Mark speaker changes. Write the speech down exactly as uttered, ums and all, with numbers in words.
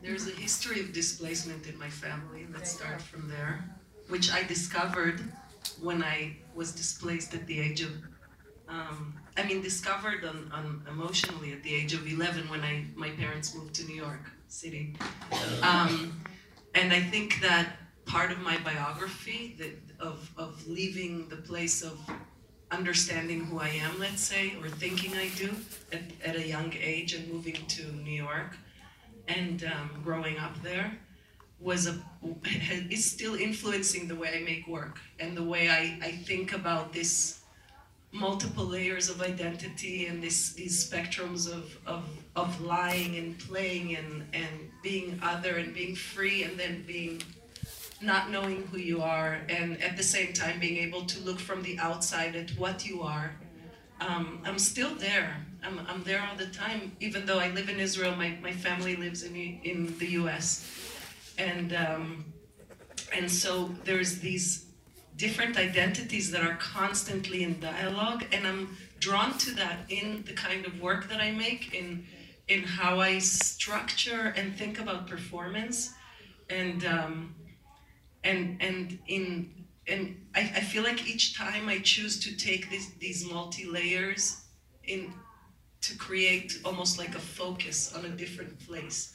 Speaker 1: there's a history of displacement in my family. Let's start from there, which I discovered when I was displaced at the age of, um, I mean, discovered on, on emotionally at the age of eleven when I my parents moved to New York City. Um, and I think that part of my biography that of, of leaving the place of understanding who I am, let's say, or thinking I do at, at a young age and moving to New York and um, growing up there was a, is still influencing the way I make work and the way I, I think about this multiple layers of identity and this, these spectrums of, of, of lying and playing and, and being other and being free and then being not knowing who you are and at the same time being able to look from the outside at what you are. Um, I'm still there. I'm, I'm there all the time, even though I live in Israel, my, my family lives in, in the U S. And, um, and so there's these different identities that are constantly in dialogue, and I'm drawn to that in the kind of work that I make, in, in how I structure and think about performance. And, um, and, and in And I, I feel like each time I choose to take this, these multi-layers in to create almost like a focus on a different place.